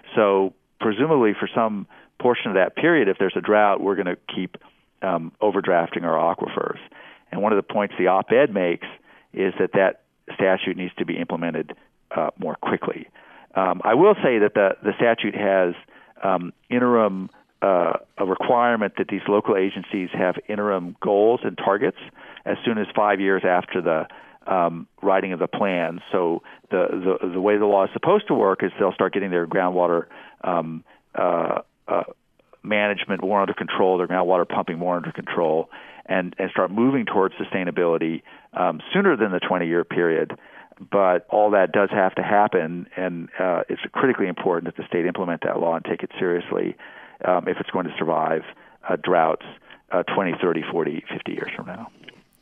So presumably for some portion of that period, if there's a drought, we're going to keep um, overdrafting our aquifers. And one of the points the op-ed makes is that that statute needs to be implemented uh, more quickly. Um, I will say that the, the statute has um, interim, uh, a requirement that these local agencies have interim goals and targets as soon as five years after the um, writing of the plan. So the, the, the way the law is supposed to work is they'll start getting their groundwater um, uh, Uh, management more under control, their groundwater pumping more under control, and, and start moving towards sustainability um, sooner than the twenty-year period. But all that does have to happen, and uh, it's critically important that the state implement that law and take it seriously um, if it's going to survive uh, droughts uh, twenty, thirty, forty, fifty years from now.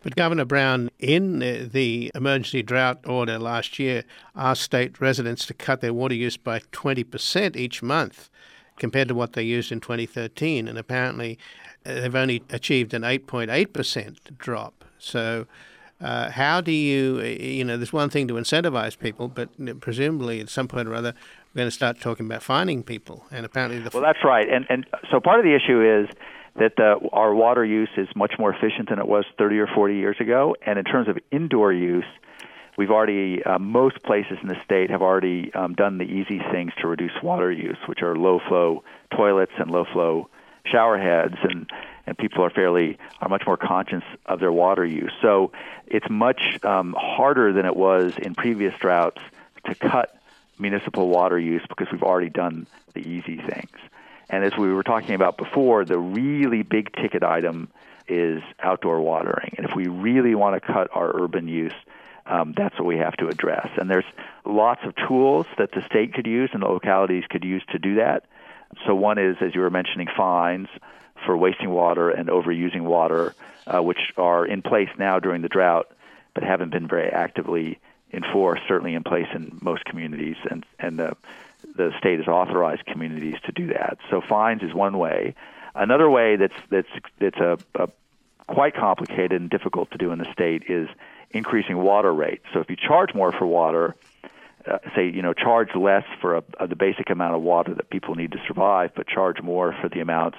But Governor Brown, in the emergency drought order last year, asked state residents to cut their water use by twenty percent each month compared to what they used in twenty thirteen. And apparently they've only achieved an eight point eight percent drop. So uh, how do you, you know, there's one thing to incentivize people, but presumably at some point or other, we're going to start talking about fining people. And apparently the... Well, that's right. And, and so part of the issue is that the, our water use is much more efficient than it was thirty or forty years ago. And in terms of indoor use, we've already, uh, most places in the state have already um, done the easy things to reduce water use, which are low-flow toilets and low-flow shower heads, and, and people are fairly, are much more conscious of their water use. So it's much um, harder than it was in previous droughts to cut municipal water use because we've already done the easy things. And as we were talking about before, the really big ticket item is outdoor watering. And if we really want to cut our urban use, um, that's what we have to address. And there's lots of tools that the state could use and the localities could use to do that. So one is, as you were mentioning, fines for wasting water and overusing water, uh, which are in place now during the drought, but haven't been very actively enforced, certainly in place in most communities, and, and the, the state has authorized communities to do that. So fines is one way. Another way that's that's that's a, a quite complicated and difficult to do in the state is increasing water rates. So if you charge more for water, uh, say, you know, charge less for a, a, the basic amount of water that people need to survive, but charge more for the amounts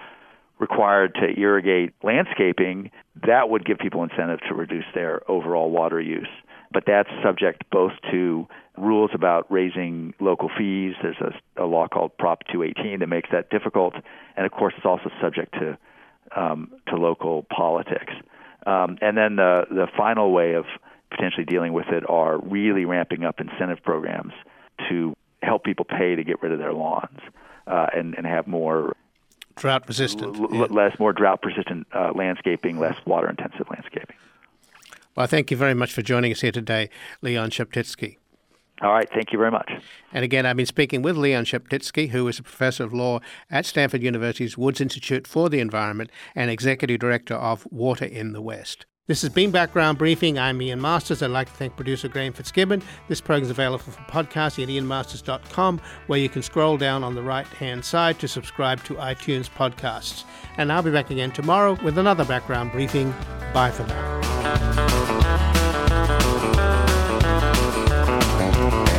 required to irrigate landscaping, that would give people incentive to reduce their overall water use. But that's subject both to rules about raising local fees. There's a, a law called Prop two eighteen that makes that difficult. And, of course, it's also subject to um, to local politics. Um, and then the, the final way of potentially dealing with it are really ramping up incentive programs to help people pay to get rid of their lawns uh, and, and have more drought resistant, l- yeah. less more drought persistent uh, landscaping, less water intensive landscaping. Well, thank you very much for joining us here today, Leon Sheptytsky. All right, thank you very much. And again, I've been speaking with Leon Sheptytsky, who is a professor of law at Stanford University's Woods Institute for the Environment and executive director of Water in the West. This has been Background Briefing. I'm Ian Masters. I'd like to thank producer Graham Fitzgibbon. This program is available for podcasting at ian masters dot com, where you can scroll down on the right-hand side to subscribe to iTunes podcasts. And I'll be back again tomorrow with another Background Briefing. Bye for now.